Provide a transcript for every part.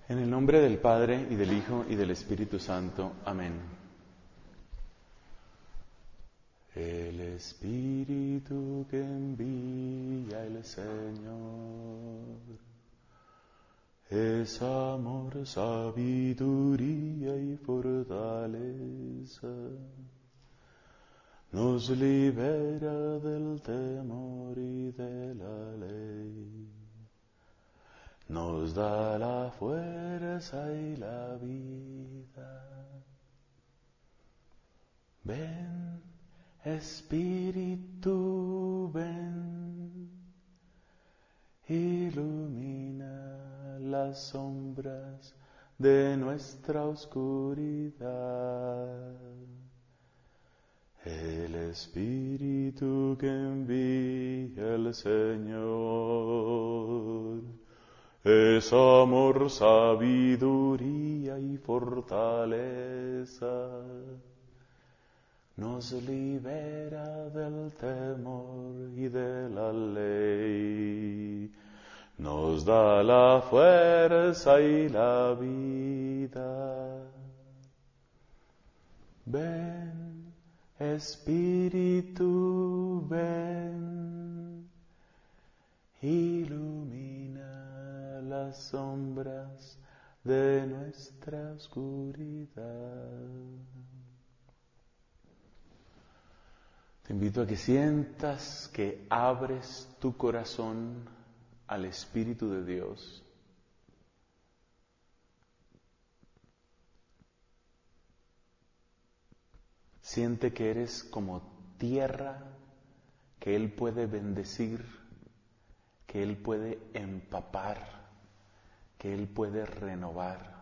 En el nombre del Padre, y del Hijo, y del Espíritu Santo. Amén. El Espíritu que envía el Señor es amor, sabiduría y fortaleza. Nos libera del temor y de la ley. Nos da la fuerza y la vida. Ven, Espíritu, ven, ilumina las sombras de nuestra oscuridad. El Espíritu que envía el Señor es amor, sabiduría y fortaleza. Nos libera del temor y de la ley. Nos da la fuerza y la vida. Ven, Espíritu, ven, ilumina las sombras de nuestra oscuridad. Te invito a que sientas que abres tu corazón al Espíritu de Dios. Siente que eres como tierra que Él puede bendecir, que Él puede empapar, que Él puede renovar.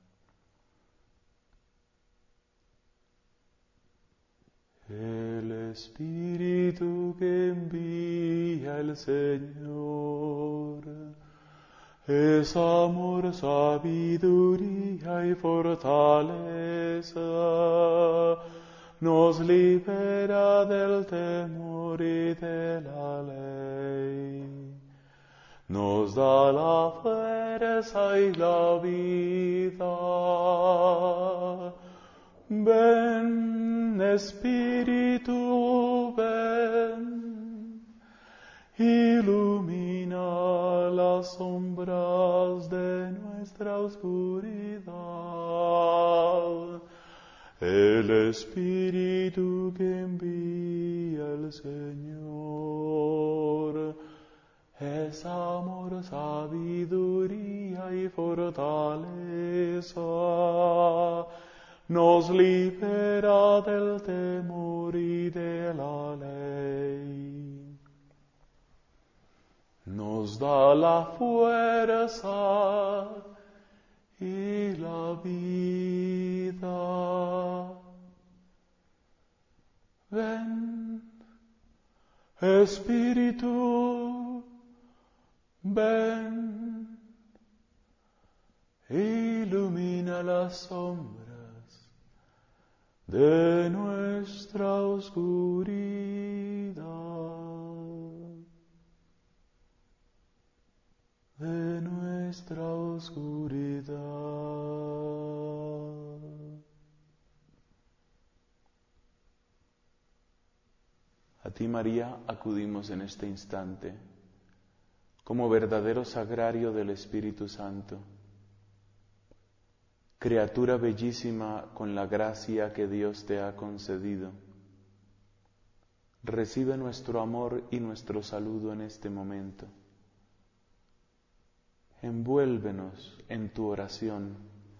El Espíritu que envía el Señor es amor, sabiduría y fortaleza. Nos libera del temor y de la ley. Nos da la fuerza y la vida. Ven, Espíritu, ven, ilumina las sombras de nuestra oscuridad. El Espíritu que envía el Señor es amor, sabiduría y fortaleza. Nos libera del temor y de la ley. Nos da la fuerza y la vida. Ven, Espíritu, ven, ilumina las sombras de nuestra oscuridad, de nuestra oscuridad. A ti, María, acudimos en este instante, como verdadero sagrario del Espíritu Santo. Criatura bellísima con la gracia que Dios te ha concedido, recibe nuestro amor y nuestro saludo en este momento. Envuélvenos en tu oración,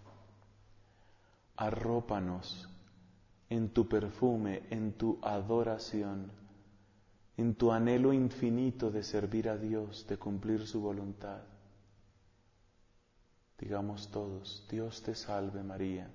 arrópanos en tu perfume, en tu adoración, en tu anhelo infinito de servir a Dios, de cumplir su voluntad. Digamos todos: Dios te salve María.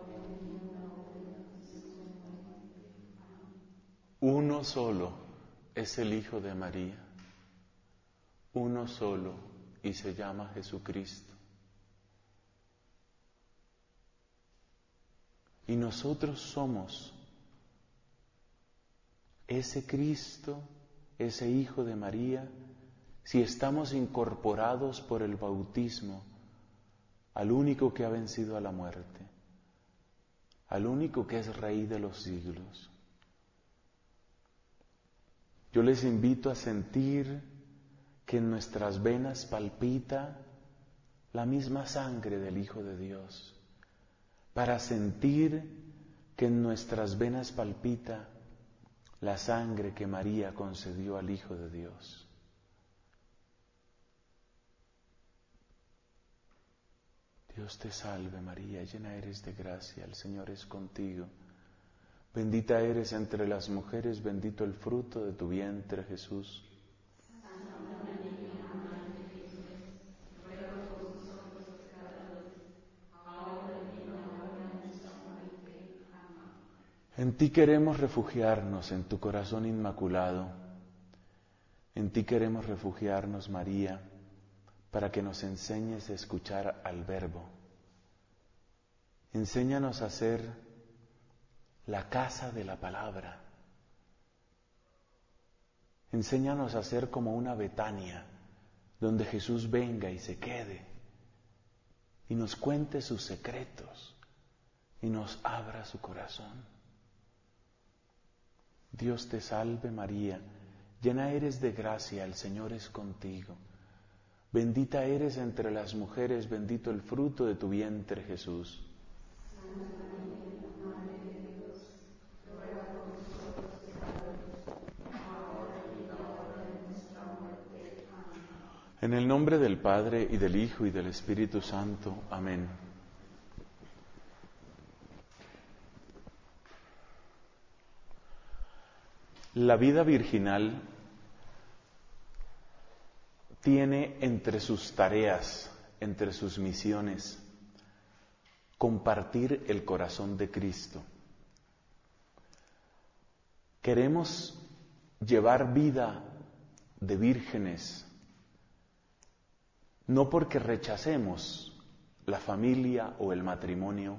Uno solo, es el Hijo de María, uno solo, y se llama Jesucristo. Y nosotros somos ese Cristo, ese Hijo de María, si estamos incorporados por el bautismo al único que ha vencido a la muerte, al único que es Rey de los siglos. Yo les invito a sentir que en nuestras venas palpita la misma sangre del Hijo de Dios, para sentir que en nuestras venas palpita la sangre que María concedió al Hijo de Dios. Dios te salve María, llena eres de gracia, el Señor es contigo. Bendita eres entre las mujeres, bendito el fruto de tu vientre, Jesús. Santa María, Madre de Dios, ruega por nosotros los pecadores, ahora y en la hora de nuestra muerte. Amén. En ti queremos refugiarnos, en tu corazón inmaculado. En ti queremos refugiarnos, María, para que nos enseñes a escuchar al Verbo. Enséñanos a ser la casa de la palabra. Enséñanos a ser como una Betania, donde Jesús venga y se quede, y nos cuente sus secretos, y nos abra su corazón. Dios te salve María, llena eres de gracia, el Señor es contigo. Bendita eres entre las mujeres, bendito el fruto de tu vientre, Jesús. En el nombre del Padre, y del Hijo, y del Espíritu Santo. Amén. La vida virginal tiene entre sus tareas, entre sus misiones, compartir el corazón de Cristo. Queremos llevar vida de vírgenes, no porque rechacemos la familia o el matrimonio,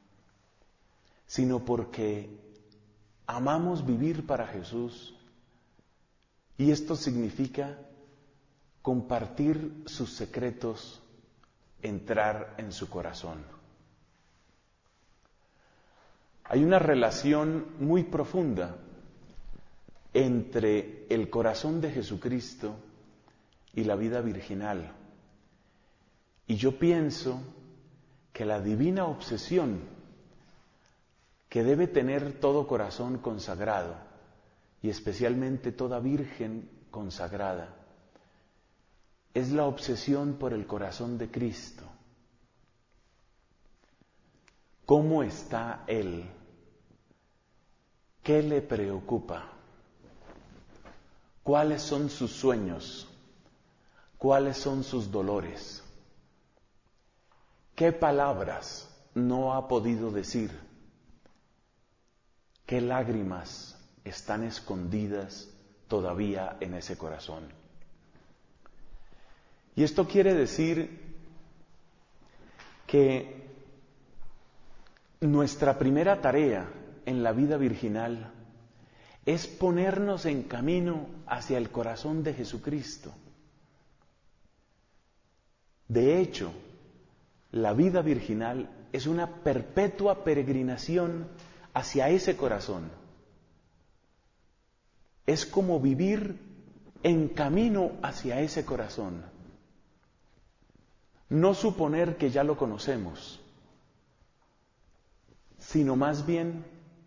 sino porque amamos vivir para Jesús, y esto significa compartir sus secretos, entrar en su corazón. Hay una relación muy profunda entre el corazón de Jesucristo y la vida virginal. Y yo pienso que la divina obsesión que debe tener todo corazón consagrado, y especialmente toda virgen consagrada, es la obsesión por el corazón de Cristo. ¿Cómo está Él? ¿Qué le preocupa? ¿Cuáles son sus sueños? ¿Cuáles son sus dolores? ¿Qué palabras no ha podido decir? ¿Qué lágrimas están escondidas todavía en ese corazón? Y esto quiere decir que nuestra primera tarea en la vida virginal es ponernos en camino hacia el corazón de Jesucristo. De hecho, la vida virginal es una perpetua peregrinación hacia ese corazón. Es como vivir en camino hacia ese corazón. No suponer que ya lo conocemos, sino más bien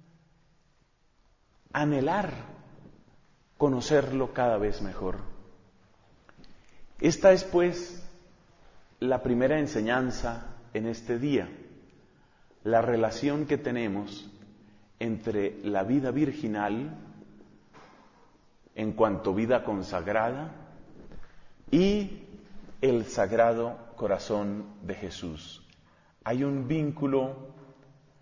anhelar conocerlo cada vez mejor. Esta es, pues, la primera enseñanza en este día, la relación que tenemos entre la vida virginal, en cuanto vida consagrada, y el Sagrado Corazón de Jesús. Hay un vínculo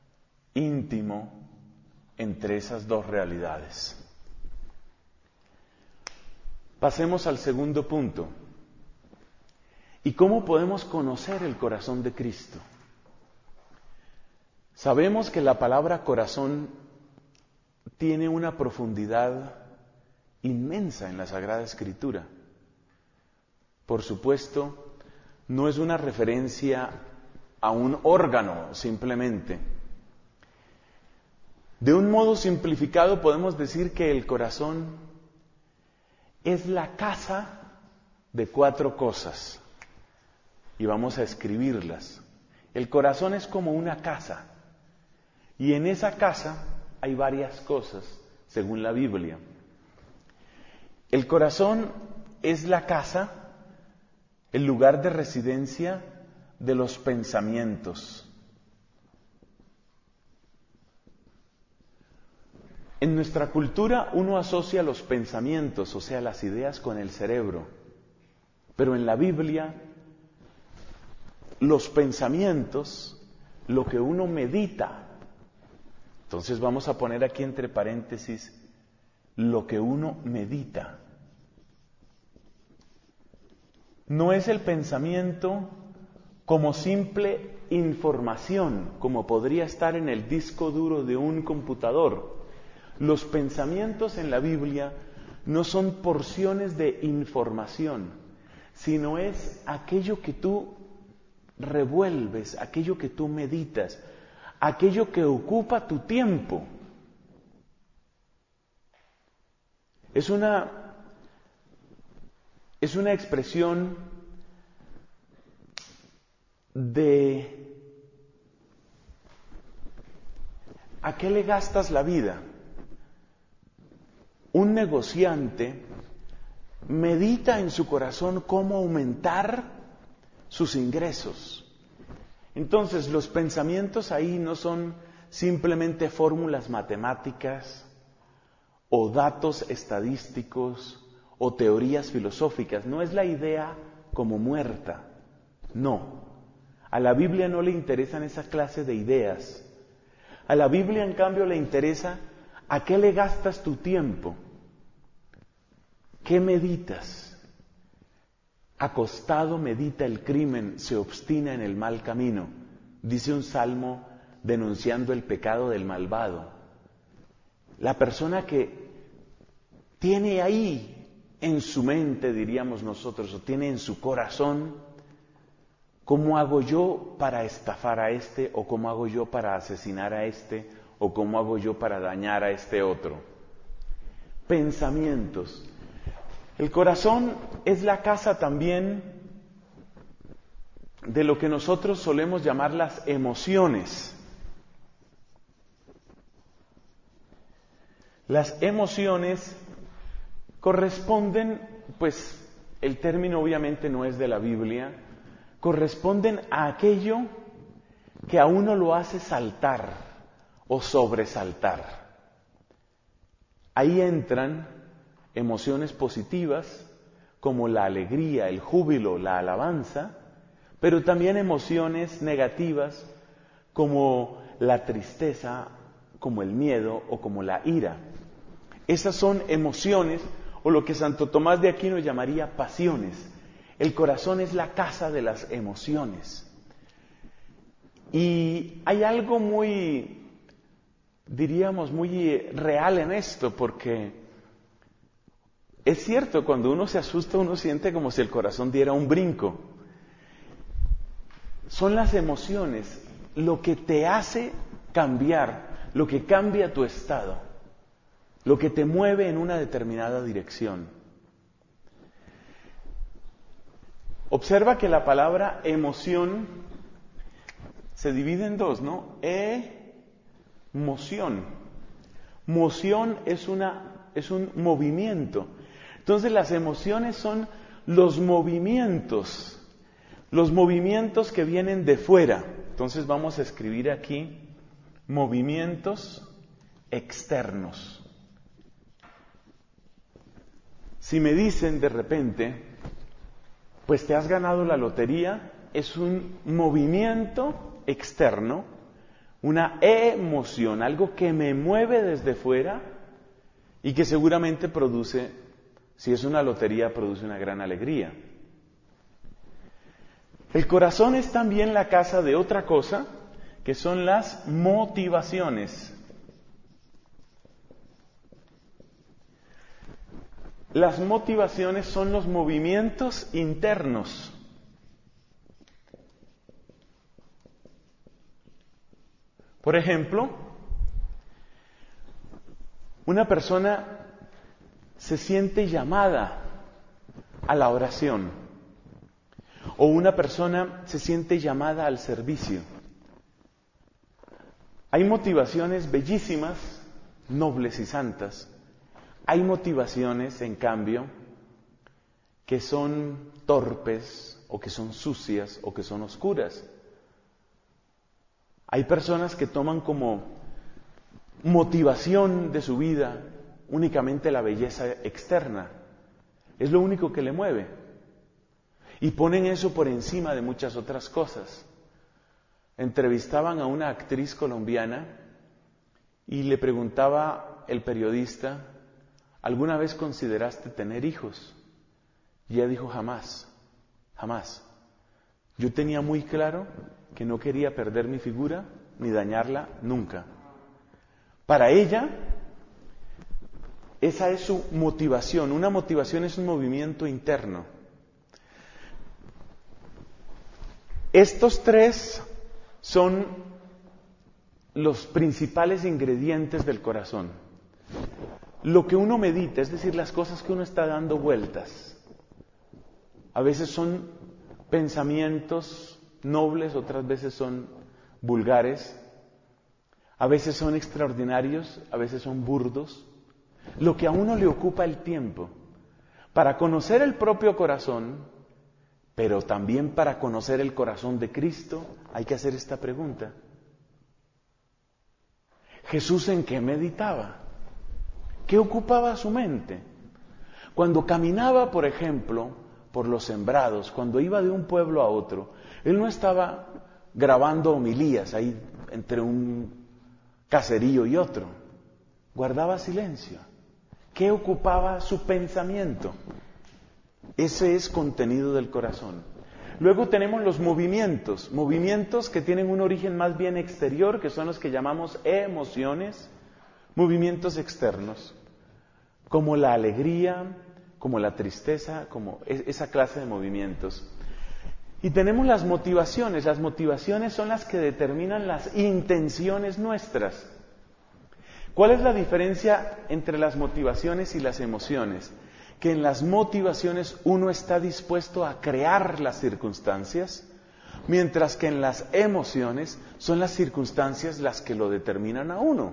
íntimo entre esas dos realidades. Pasemos al segundo punto. ¿Y cómo podemos conocer el corazón de Cristo? Sabemos que la palabra corazón tiene una profundidad inmensa en la Sagrada Escritura. Por supuesto, no es una referencia a un órgano simplemente. De un modo simplificado podemos decir que el corazón es la casa de 4 cosas. Y vamos a escribirlas. El corazón es como una casa. Y en esa casa hay varias cosas, según la Biblia. El corazón es la casa, el lugar de residencia de los pensamientos. En nuestra cultura uno asocia los pensamientos, o sea, las ideas, con el cerebro. Pero en la Biblia, los pensamientos, lo que uno medita. Entonces vamos a poner aquí entre paréntesis, lo que uno medita. No es el pensamiento como simple información, como podría estar en el disco duro de un computador. Los pensamientos en la Biblia no son porciones de información, sino es aquello que tú revuelves, aquello que tú meditas, aquello que ocupa tu tiempo. Es una expresión de ¿a qué le gastas la vida? Un negociante medita en su corazón cómo aumentar sus ingresos. Entonces, los pensamientos ahí no son simplemente fórmulas matemáticas o datos estadísticos o teorías filosóficas. No es la idea como muerta. No. A la Biblia no le interesan esa clase de ideas. A la Biblia, en cambio, le interesa a qué le gastas tu tiempo. ¿Qué meditas? Acostado medita el crimen, se obstina en el mal camino, dice un salmo denunciando el pecado del malvado. La persona que tiene ahí en su mente, diríamos nosotros, o tiene en su corazón, ¿cómo hago yo para estafar a este? ¿O cómo hago yo para asesinar a este? ¿O cómo hago yo para dañar a este otro? Pensamientos. El corazón es la casa también de lo que nosotros solemos llamar las emociones. Las emociones corresponden, pues el término obviamente no es de la Biblia, corresponden a aquello que a uno lo hace saltar o sobresaltar. Ahí entran emociones positivas como la alegría, el júbilo, la alabanza, pero también emociones negativas como la tristeza, como el miedo o como la ira. Esas son emociones, o lo que Santo Tomás de Aquino llamaría pasiones. El corazón es la casa de las emociones. Y hay algo muy, diríamos, muy real en esto, porque es cierto, cuando uno se asusta, uno siente como si el corazón diera un brinco. Son las emociones lo que te hace cambiar, lo que cambia tu estado, lo que te mueve en una determinada dirección. Observa que la palabra emoción se divide en dos, ¿no? Moción. Moción es un movimiento. Entonces las emociones son los movimientos que vienen de fuera. Entonces vamos a escribir aquí movimientos externos. Si me dicen de repente, pues te has ganado la lotería, es un movimiento externo, una emoción, algo que me mueve desde fuera y que seguramente produce Si es una lotería, produce una gran alegría. El corazón es también la casa de otra cosa, que son las motivaciones. Las motivaciones son los movimientos internos. Por ejemplo, una persona se siente llamada a la oración, o una persona se siente llamada al servicio. Hay motivaciones bellísimas, nobles y santas. Hay motivaciones, en cambio, que son torpes, o que son sucias, o que son oscuras. Hay personas que toman como motivación de su vida únicamente la belleza externa. Es lo único que le mueve. Y ponen eso por encima de muchas otras cosas. Entrevistaban a una actriz colombiana y le preguntaba el periodista, ¿alguna vez consideraste tener hijos? Y ella dijo, jamás, jamás. Yo tenía muy claro que no quería perder mi figura ni dañarla nunca. Para ella, esa es su motivación. Una motivación es un movimiento interno. Estos tres son los principales ingredientes del corazón. Lo que uno medita, es decir, las cosas que uno está dando vueltas. A veces son pensamientos nobles, otras veces son vulgares, a veces son extraordinarios, a veces son burdos. Lo que a uno le ocupa el tiempo. Para conocer el propio corazón, pero también para conocer el corazón de Cristo, hay que hacer esta pregunta. ¿Jesús en qué meditaba? ¿Qué ocupaba su mente? Cuando caminaba, por ejemplo, por los sembrados, cuando iba de un pueblo a otro, Él no estaba grabando homilías ahí entre un caserío y otro. Guardaba silencio. ¿Qué ocupaba su pensamiento? Ese es contenido del corazón. Luego tenemos los movimientos, movimientos que tienen un origen más bien exterior, que son los que llamamos emociones, movimientos externos, como la alegría, como la tristeza, como esa clase de movimientos. Y tenemos las motivaciones son las que determinan las intenciones nuestras. ¿Cuál es la diferencia entre las motivaciones y las emociones? Que en las motivaciones uno está dispuesto a crear las circunstancias, mientras que en las emociones son las circunstancias las que lo determinan a uno.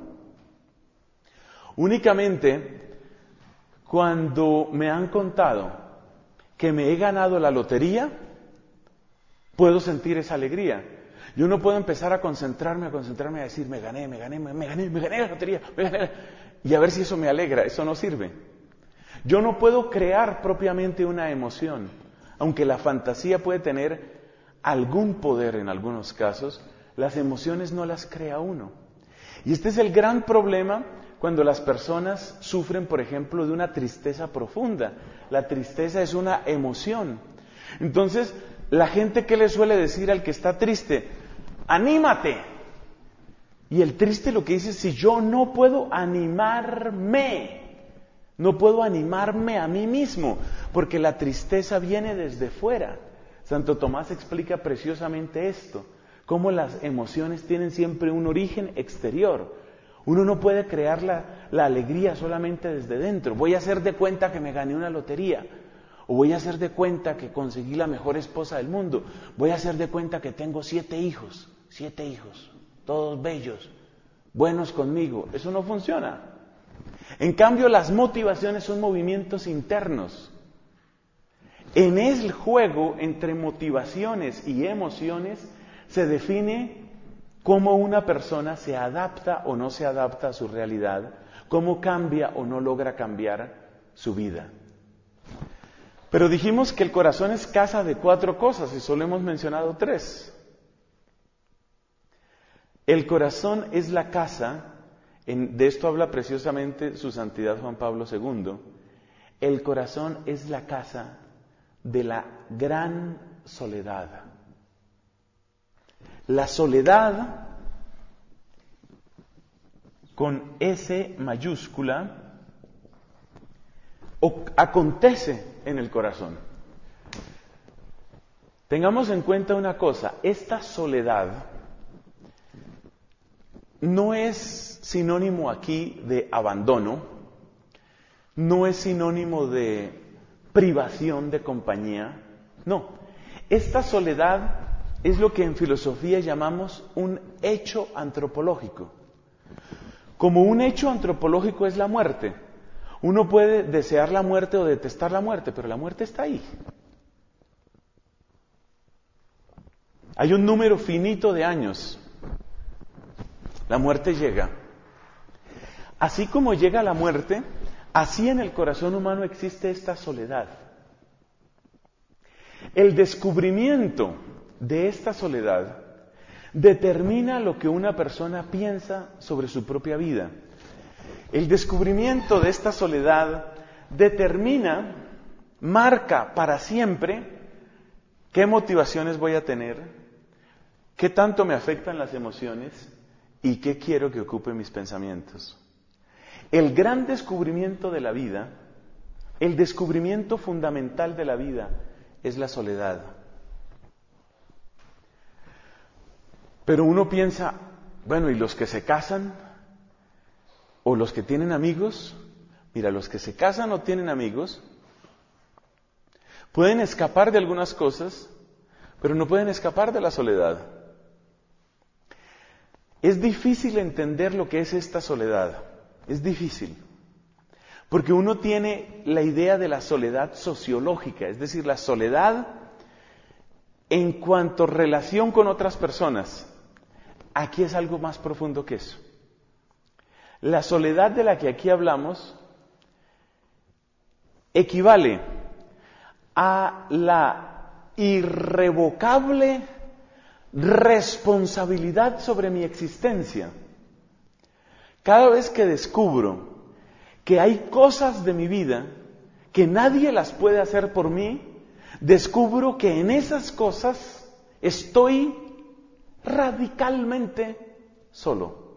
Únicamente cuando me han contado que me he ganado la lotería, puedo sentir esa alegría. Yo no puedo empezar a concentrarme a decir, me gané la lotería, y a ver si eso me alegra. Eso no sirve. Yo no puedo crear propiamente una emoción, aunque la fantasía puede tener algún poder en algunos casos, las emociones no las crea uno. Y este es el gran problema cuando las personas sufren, por ejemplo, de una tristeza profunda. La tristeza es una emoción. Entonces, la gente, ¿qué le suele decir al que está triste? ¡Anímate! Y el triste lo que dice es, si yo no puedo animarme, no puedo animarme a mí mismo, porque la tristeza viene desde fuera. Santo Tomás explica preciosamente esto, cómo las emociones tienen siempre un origen exterior. Uno no puede crear la alegría solamente desde dentro. Voy a hacer de cuenta que me gané una lotería, o voy a hacer de cuenta que conseguí la mejor esposa del mundo, voy a hacer de cuenta que tengo 7 hijos, todos bellos, buenos conmigo. Eso no funciona. En cambio, las motivaciones son movimientos internos. En el juego entre motivaciones y emociones se define cómo una persona se adapta o no se adapta a su realidad, cómo cambia o no logra cambiar su vida. Pero dijimos que el corazón es casa de 4 cosas y solo hemos mencionado 3. El corazón es la casa, de esto habla preciosamente su santidad Juan Pablo II, El corazón es la casa de la gran soledad. La soledad, con S mayúscula, acontece en el corazón. Tengamos en cuenta una cosa, esta soledad no es sinónimo aquí de abandono, no es sinónimo de privación de compañía, no. Esta soledad es lo que en filosofía llamamos un hecho antropológico. Como un hecho antropológico es la muerte. Uno puede desear la muerte o detestar la muerte, pero la muerte está ahí. Hay un número finito de años. La muerte llega. Así como llega la muerte, así en el corazón humano existe esta soledad. El descubrimiento de esta soledad determina lo que una persona piensa sobre su propia vida. El descubrimiento de esta soledad determina, marca para siempre qué motivaciones voy a tener, qué tanto me afectan las emociones y qué quiero que ocupe mis pensamientos. El gran descubrimiento de la vida, el descubrimiento fundamental de la vida, es la soledad. Pero uno piensa, bueno, ¿y los que se casan? ¿O los que tienen amigos? Mira, los que se casan o tienen amigos pueden escapar de algunas cosas, pero no pueden escapar de la soledad. Es difícil entender lo que es esta soledad. Es difícil. Porque uno tiene la idea de la soledad sociológica, es decir, la soledad en cuanto a relación con otras personas. Aquí es algo más profundo que eso. La soledad de la que aquí hablamos equivale a la irrevocable responsabilidad sobre mi existencia. Cada vez que descubro que hay cosas de mi vida que nadie las puede hacer por mí, descubro que en esas cosas estoy radicalmente solo.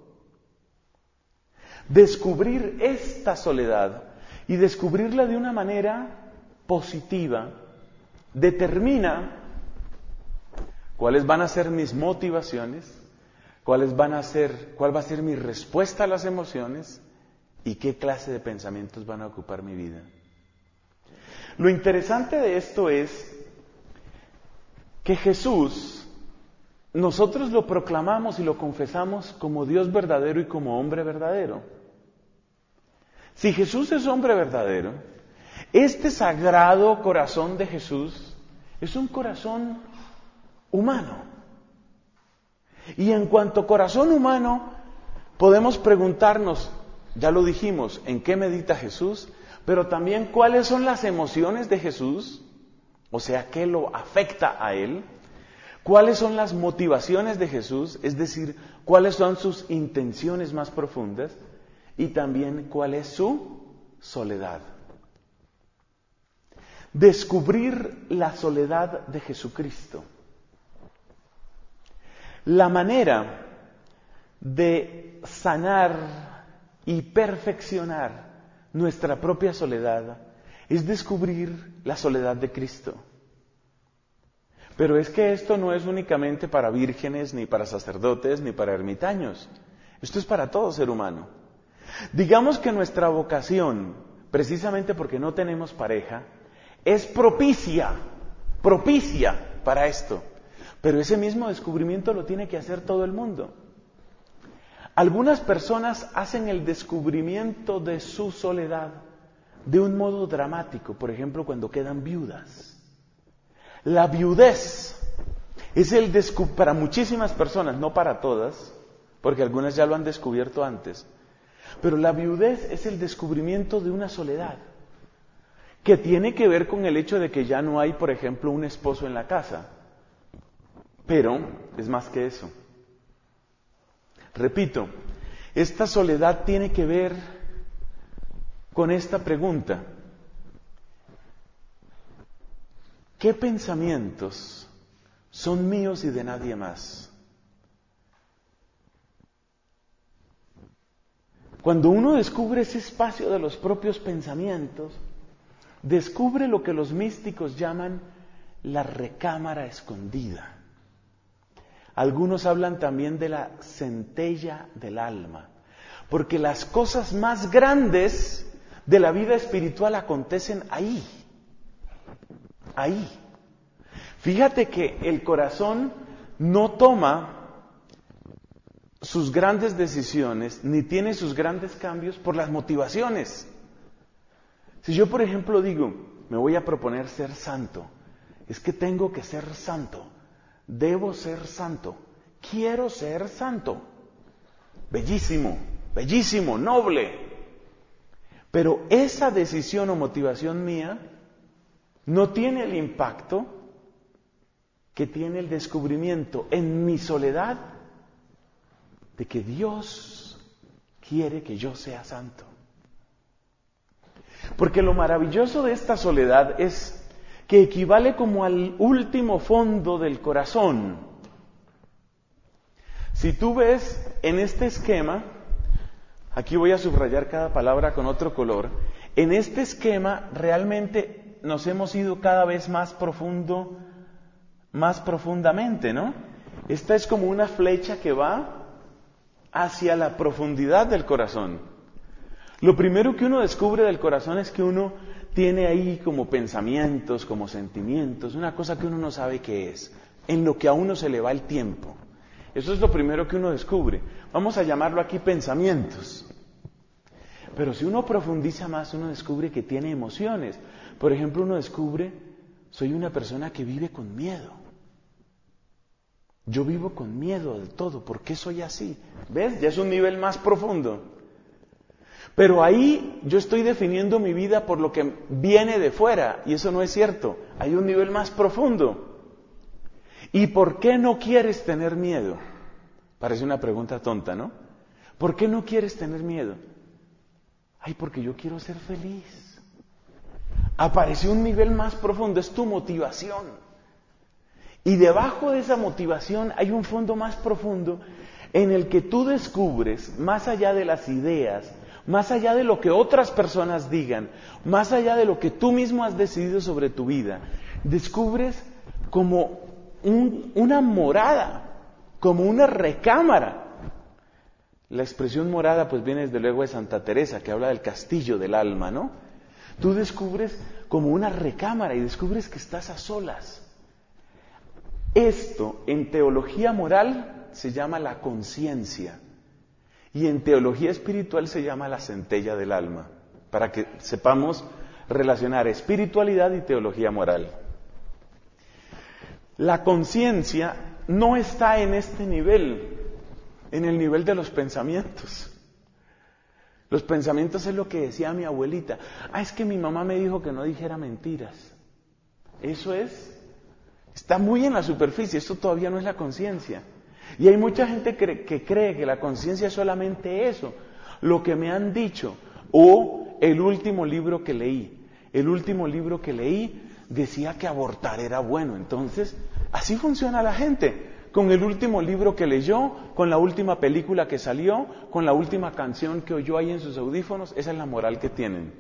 Descubrir esta soledad y descubrirla de una manera positiva determina cuáles van a ser mis motivaciones, cuál va a ser mi respuesta a las emociones y qué clase de pensamientos van a ocupar mi vida. Lo interesante de esto es que Jesús, nosotros lo proclamamos y lo confesamos como Dios verdadero y como hombre verdadero. Si Jesús es hombre verdadero, este sagrado corazón de Jesús es un corazón humano. Y en cuanto a corazón humano, podemos preguntarnos, ya lo dijimos, ¿en qué medita Jesús? Pero también, ¿cuáles son las emociones de Jesús? O sea, ¿qué lo afecta a Él? ¿Cuáles son las motivaciones de Jesús? Es decir, ¿cuáles son sus intenciones más profundas? Y también, ¿cuál es su soledad? Descubrir la soledad de Jesucristo. La manera de sanar y perfeccionar nuestra propia soledad es descubrir la soledad de Cristo. Pero es que esto no es únicamente para vírgenes, ni para sacerdotes, ni para ermitaños. Esto es para todo ser humano. Digamos que nuestra vocación, precisamente porque no tenemos pareja, es propicia para esto. Pero ese mismo descubrimiento lo tiene que hacer todo el mundo. Algunas personas hacen el descubrimiento de su soledad de un modo dramático, por ejemplo, cuando quedan viudas. La viudez es para muchísimas personas, no para todas, porque algunas ya lo han descubierto antes, pero la viudez es el descubrimiento de una soledad que tiene que ver con el hecho de que ya no hay, por ejemplo, un esposo en la casa. Pero es más que eso. Repito, esta soledad tiene que ver con esta pregunta. ¿qué pensamientos son míos y de nadie más? Cuando uno descubre ese espacio de los propios pensamientos, descubre lo que los místicos llaman la recámara escondida. Algunos hablan también de la centella del alma, porque las cosas más grandes de la vida espiritual acontecen ahí. Ahí. Fíjate que el corazón no toma sus grandes decisiones, ni tiene sus grandes cambios por las motivaciones. Si yo, por ejemplo, digo, me voy a proponer ser santo, es que tengo que ser santo, debo ser santo, quiero ser santo. Bellísimo, bellísimo, noble. Pero esa decisión o motivación mía no tiene el impacto que tiene el descubrimiento en mi soledad de que Dios quiere que yo sea santo. Porque lo maravilloso de esta soledad es que equivale como al último fondo del corazón. Si tú ves en este esquema, aquí voy a subrayar cada palabra con otro color, en este esquema realmente nos hemos ido cada vez más profundamente, ¿no? Esta es como una flecha que va hacia la profundidad del corazón. Lo primero que uno descubre del corazón es que uno tiene ahí como pensamientos, como sentimientos, una cosa que uno no sabe qué es, en lo que a uno se le va el tiempo. Eso es lo primero que uno descubre. Vamos a llamarlo aquí pensamientos. Pero si uno profundiza más, uno descubre que tiene emociones. Por ejemplo, uno descubre, soy una persona que vive con miedo. Yo vivo con miedo de todo. ¿Por qué soy así? ¿Ves? Ya es un nivel más profundo. Pero ahí yo estoy definiendo mi vida por lo que viene de fuera. Y eso no es cierto. Hay un nivel más profundo. ¿Y por qué no quieres tener miedo? Parece una pregunta tonta, ¿no? ¿Por qué no quieres tener miedo? Ay, porque yo quiero ser feliz. Apareció un nivel más profundo. Es tu motivación. Y debajo de esa motivación hay un fondo más profundo en el que tú descubres, más allá de las ideas, más allá de lo que otras personas digan, más allá de lo que tú mismo has decidido sobre tu vida, descubres como una morada, como una recámara. La expresión morada pues viene desde luego de Santa Teresa, que habla del castillo del alma, ¿no? Tú descubres como una recámara y descubres que estás a solas. Esto en teología moral se llama la conciencia y en teología espiritual se llama la centella del alma, para que sepamos relacionar espiritualidad y teología moral. La conciencia no está en este nivel, en el nivel de los pensamientos. Los pensamientos es lo que decía mi abuelita. Es que mi mamá me dijo que no dijera mentiras. Eso está muy en la superficie, esto todavía no es la conciencia. Y hay mucha gente que cree que la conciencia es solamente eso, lo que me han dicho, o el último libro que leí. El último libro que leí decía que abortar era bueno, entonces así funciona la gente. Con el último libro que leyó, con la última película que salió, con la última canción que oyó ahí en sus audífonos, esa es la moral que tienen.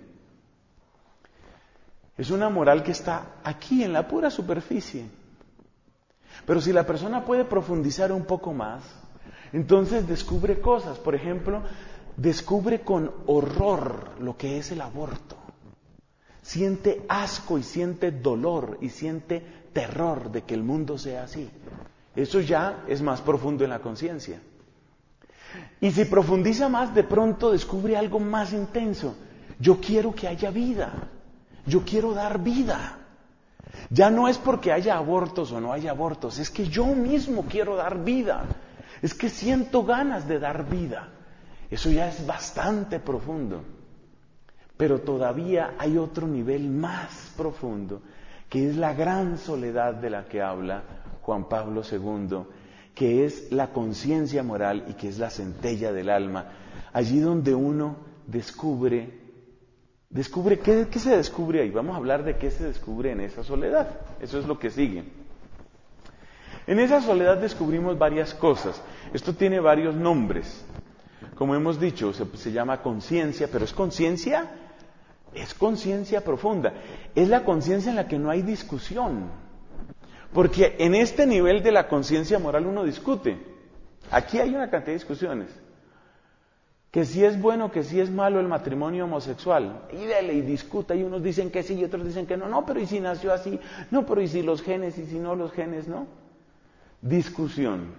Es una moral que está aquí en la pura superficie. Pero si la persona puede profundizar un poco más, entonces descubre cosas. Por ejemplo, descubre con horror lo que es el aborto. Siente asco y siente dolor y siente terror de que el mundo sea así. Eso ya es más profundo en la conciencia. Y si profundiza más, de pronto descubre algo más intenso. Yo quiero que haya vida. Yo quiero dar vida. Ya no es porque haya abortos o no haya abortos, es que yo mismo quiero dar vida. Es que siento ganas de dar vida. Eso ya es bastante profundo. Pero todavía hay otro nivel más profundo, que es la gran soledad de la que habla Juan Pablo II, que es la conciencia moral y que es la centella del alma. Allí donde uno descubre Descubre, ¿qué se descubre ahí? Vamos a hablar de qué se descubre en esa soledad. Eso es lo que sigue. En esa soledad descubrimos varias cosas. Esto tiene varios nombres. Como hemos dicho, se llama conciencia, pero es conciencia profunda. Es la conciencia en la que no hay discusión. Porque en este nivel de la conciencia moral uno discute. Aquí hay una cantidad de discusiones. Que si es bueno, que si es malo el matrimonio homosexual. Y dele y discuta, y unos dicen que sí y otros dicen que no. No, pero ¿y si nació así? No, pero ¿y si los genes? ¿Y si no los genes? No. Discusión.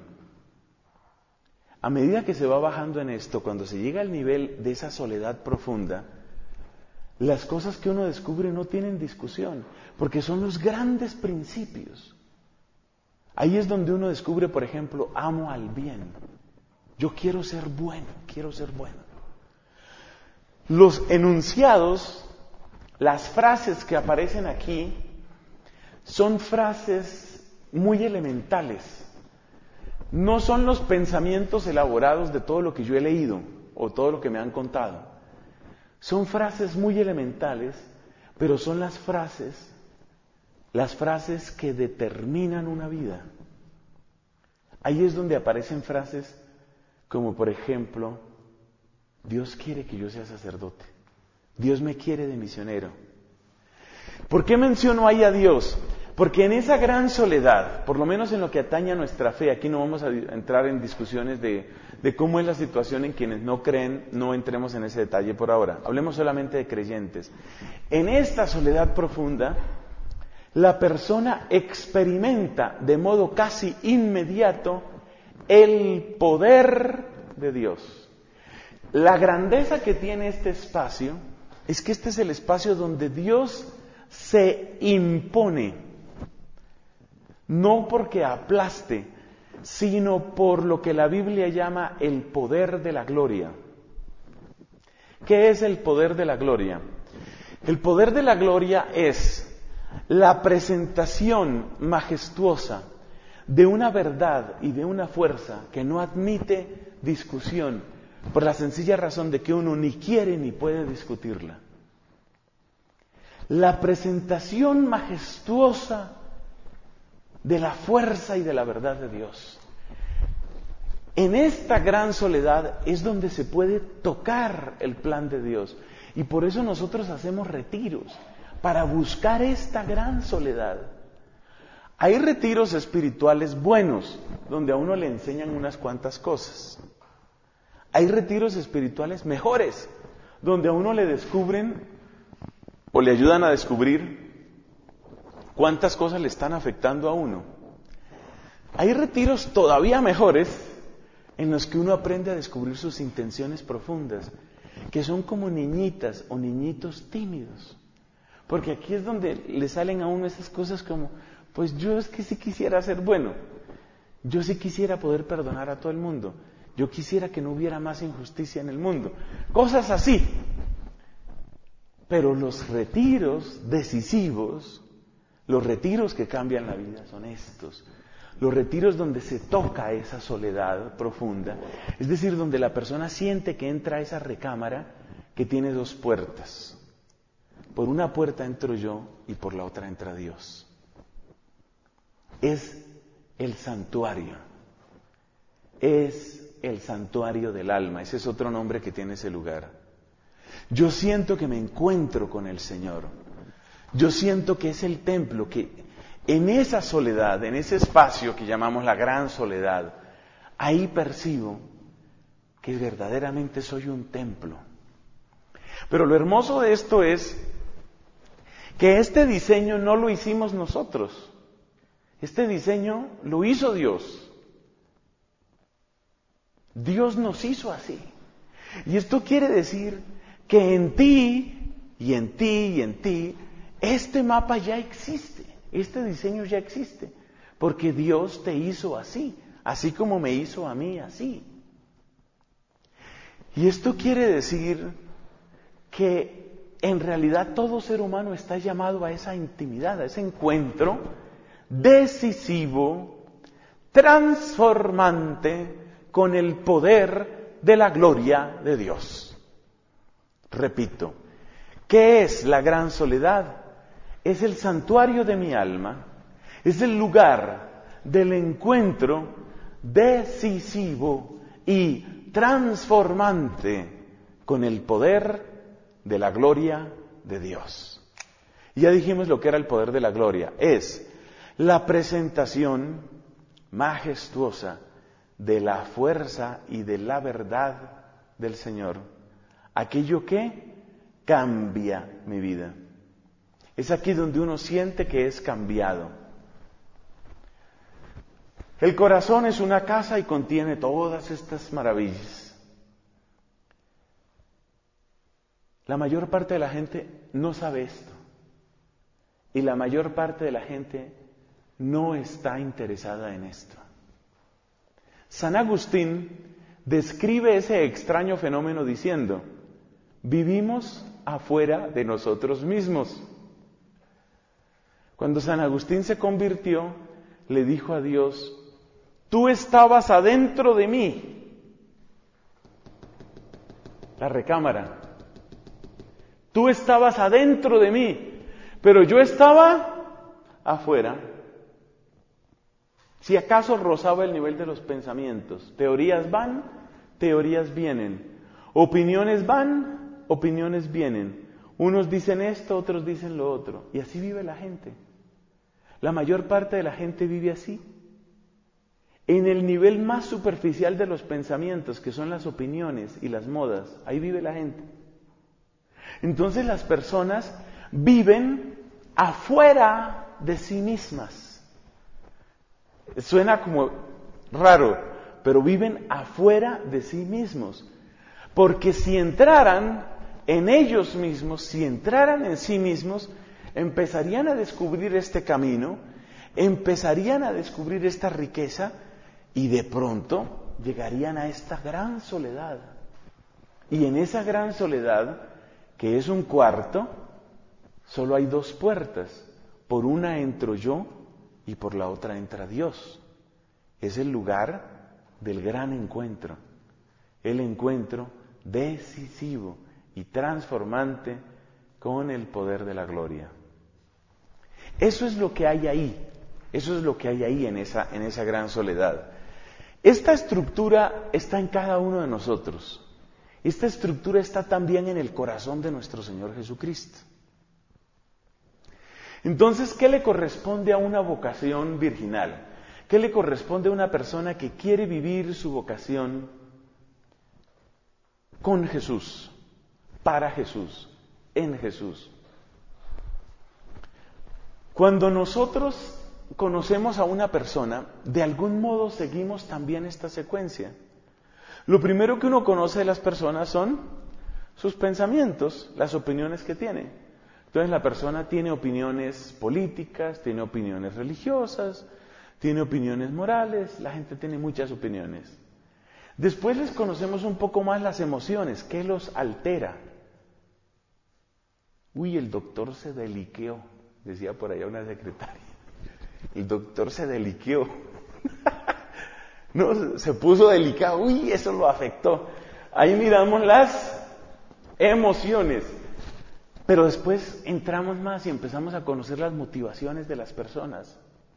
A medida que se va bajando en esto, cuando se llega al nivel de esa soledad profunda, las cosas que uno descubre no tienen discusión, porque son los grandes principios. Ahí es donde uno descubre, por ejemplo, amo al bien. Yo quiero ser bueno, quiero ser bueno. Los enunciados, las frases que aparecen aquí, son frases muy elementales. No son los pensamientos elaborados de todo lo que yo he leído o todo lo que me han contado. Son frases muy elementales, pero son las frases que determinan una vida. Ahí es donde aparecen frases como, por ejemplo, Dios quiere que yo sea sacerdote. Dios me quiere de misionero. ¿Por qué menciono ahí a Dios? Porque en esa gran soledad, por lo menos en lo que atañe a nuestra fe, aquí no vamos a entrar en discusiones de cómo es la situación en quienes no creen, no entremos en ese detalle por ahora, hablemos solamente de creyentes. En esta soledad profunda, la persona experimenta de modo casi inmediato el poder de Dios. La grandeza que tiene este espacio es que este es el espacio donde Dios se impone. No porque aplaste, sino por lo que la Biblia llama el poder de la gloria. ¿Qué es el poder de la gloria? El poder de la gloria es la presentación majestuosa de una verdad y de una fuerza que no admite discusión, por la sencilla razón de que uno ni quiere ni puede discutirla. La presentación majestuosa de la fuerza y de la verdad de Dios. En esta gran soledad es donde se puede tocar el plan de Dios. Y por eso nosotros hacemos retiros, para buscar esta gran soledad. Hay retiros espirituales buenos, donde a uno le enseñan unas cuantas cosas. Hay retiros espirituales mejores, donde a uno le descubren o le ayudan a descubrir cuántas cosas le están afectando a uno. Hay retiros todavía mejores en los que uno aprende a descubrir sus intenciones profundas, que son como niñitas o niñitos tímidos. Porque aquí es donde le salen a uno esas cosas como, pues yo es que sí quisiera ser bueno, yo sí quisiera poder perdonar a todo el mundo, yo quisiera que no hubiera más injusticia en el mundo, cosas así. Pero los retiros decisivos, los retiros que cambian la vida son estos. Los retiros donde se toca esa soledad profunda, es decir, donde la persona siente que entra a esa recámara que tiene dos puertas. Por una puerta entro yo y por la otra entra Dios. Es el santuario. Es el santuario del alma. Ese es otro nombre que tiene ese lugar. Yo siento que me encuentro con el Señor. Yo siento que es el templo, que en esa soledad, en ese espacio que llamamos la gran soledad, ahí percibo que verdaderamente soy un templo. Pero lo hermoso de esto es que este diseño no lo hicimos nosotros. Este diseño lo hizo Dios. Dios nos hizo así. Y esto quiere decir que en ti, y en ti, y en ti, este mapa ya existe, este diseño ya existe, porque Dios te hizo así, así como me hizo a mí así. Y esto quiere decir que en realidad todo ser humano está llamado a esa intimidad, a ese encuentro decisivo, transformante con el poder de la gloria de Dios. Repito, ¿Qué es la gran soledad? Es el santuario de mi alma, es el lugar del encuentro decisivo y transformante con el poder de la gloria de Dios. Y ya dijimos lo que era el poder de la gloria. Es la presentación majestuosa de la fuerza y de la verdad del Señor. Aquello que cambia mi vida. Es aquí donde uno siente que es cambiado. El corazón es una casa y contiene todas estas maravillas. La mayor parte de la gente no sabe esto. Y la mayor parte de la gente no está interesada en esto. San Agustín describe ese extraño fenómeno diciendo: vivimos afuera de nosotros mismos. Cuando San Agustín se convirtió, le dijo a Dios: tú estabas adentro de mí. La recámara. Tú estabas adentro de mí, pero yo estaba afuera. Si acaso rozaba el nivel de los pensamientos. Teorías van, teorías vienen. Opiniones van, opiniones vienen. Unos dicen esto, otros dicen lo otro. Y así vive la gente. La mayor parte de la gente vive así. En el nivel más superficial de los pensamientos, que son las opiniones y las modas, ahí vive la gente. Entonces las personas viven afuera de sí mismas. Suena como raro, pero viven afuera de sí mismos. Porque si entraran en ellos mismos, si entraran en sí mismos, empezarían a descubrir este camino, empezarían a descubrir esta riqueza y de pronto llegarían a esta gran soledad. Y en esa gran soledad, que es un cuarto, solo hay dos puertas. Por una entro yo y por la otra entra Dios. Es el lugar del gran encuentro, el encuentro decisivo y transformante con el poder de la gloria. Eso es lo que hay ahí, eso es lo que hay ahí en esa gran soledad. Esta estructura está en cada uno de nosotros. Esta estructura está también en el corazón de nuestro Señor Jesucristo. Entonces, ¿qué le corresponde a una vocación virginal? ¿Qué le corresponde a una persona que quiere vivir su vocación con Jesús, para Jesús, en Jesús? Cuando nosotros conocemos a una persona, de algún modo seguimos también esta secuencia. Lo primero que uno conoce de las personas son sus pensamientos, las opiniones que tiene. Entonces la persona tiene opiniones políticas, tiene opiniones religiosas, tiene opiniones morales, la gente tiene muchas opiniones. Después les conocemos un poco más las emociones, ¿qué los altera? Uy, el doctor se deliqueó, decía por allá una secretaria. El doctor se deliqueó. No, se puso delicado. Uy, eso lo afectó. Ahí miramos las emociones. Pero después entramos más y empezamos a conocer las motivaciones de las personas.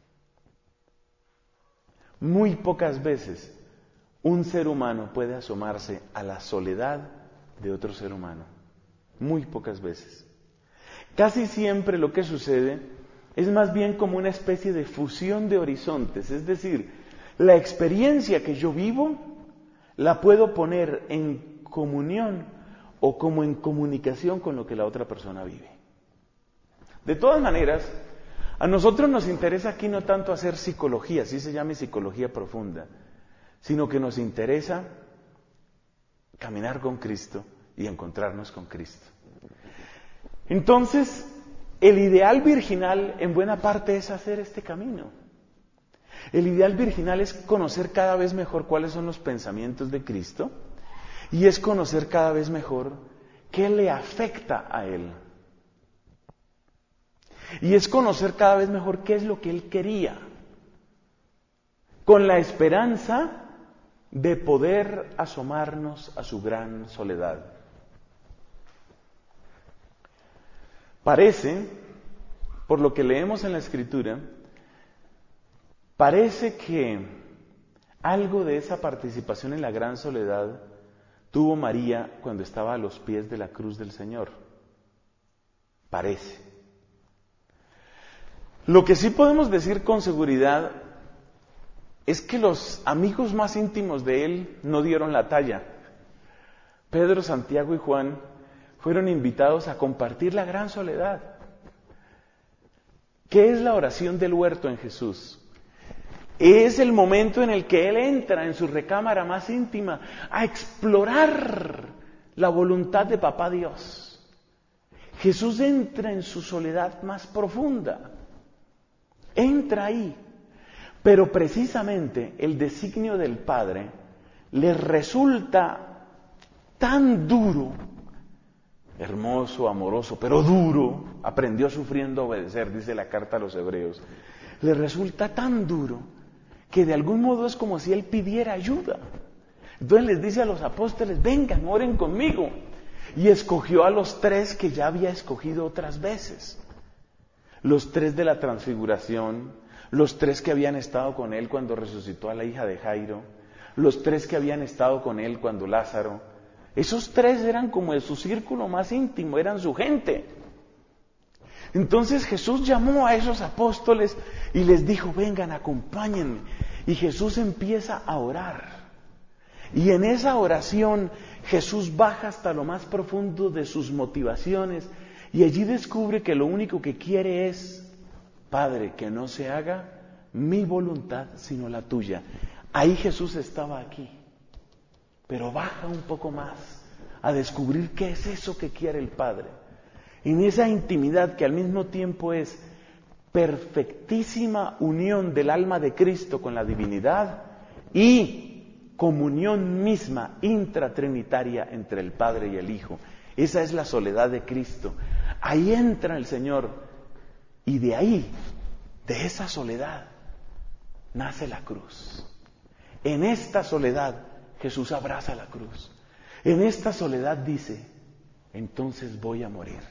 Muy pocas veces un ser humano puede asomarse a la soledad de otro ser humano. Muy pocas veces. Casi siempre lo que sucede es más bien como una especie de fusión de horizontes. Es decir, la experiencia que yo vivo la puedo poner en comunión o como en comunicación con lo que la otra persona vive. De todas maneras, a nosotros nos interesa aquí no tanto hacer psicología, así se llama psicología profunda, sino que nos interesa caminar con Cristo y encontrarnos con Cristo. Entonces, el ideal virginal en buena parte es hacer este camino. El ideal virginal es conocer cada vez mejor cuáles son los pensamientos de Cristo y es conocer cada vez mejor qué le afecta a Él. Y es conocer cada vez mejor qué es lo que Él quería, con la esperanza de poder asomarnos a su gran soledad. Parece, por lo que leemos en la Escritura, parece que algo de esa participación en la gran soledad tuvo María cuando estaba a los pies de la cruz del Señor. Parece. Lo que sí podemos decir con seguridad es que los amigos más íntimos de él no dieron la talla. Pedro, Santiago y Juan fueron invitados a compartir la gran soledad. ¿Qué es la oración del huerto en Jesús? Es el momento en el que Él entra en su recámara más íntima a explorar la voluntad de Papá Dios. Jesús entra en su soledad más profunda. Entra ahí. Pero precisamente el designio del Padre le resulta tan duro, hermoso, amoroso, pero duro. Aprendió sufriendo a obedecer, dice la carta a los Hebreos. Le resulta tan duro que de algún modo es como si Él pidiera ayuda. Entonces les dice a los apóstoles, vengan, oren conmigo. Y escogió a los 3 que ya había escogido otras veces. Los 3 de la transfiguración, los 3 que habían estado con Él cuando resucitó a la hija de Jairo, los 3 que habían estado con Él cuando Lázaro. Esos 3 eran como de su círculo más íntimo, eran su gente. Entonces Jesús llamó a esos apóstoles y les dijo, vengan, acompáñenme. Y Jesús empieza a orar. Y en esa oración Jesús baja hasta lo más profundo de sus motivaciones y allí descubre que lo único que quiere es, Padre, que no se haga mi voluntad sino la tuya. Ahí Jesús estaba aquí, pero baja un poco más a descubrir qué es eso que quiere el Padre. En esa intimidad que al mismo tiempo es perfectísima unión del alma de Cristo con la divinidad y comunión misma intratrinitaria entre el Padre y el Hijo. Esa es la soledad de Cristo. Ahí entra el Señor y de ahí, de esa soledad, nace la cruz. En esta soledad Jesús abraza la cruz. En esta soledad dice, entonces voy a morir.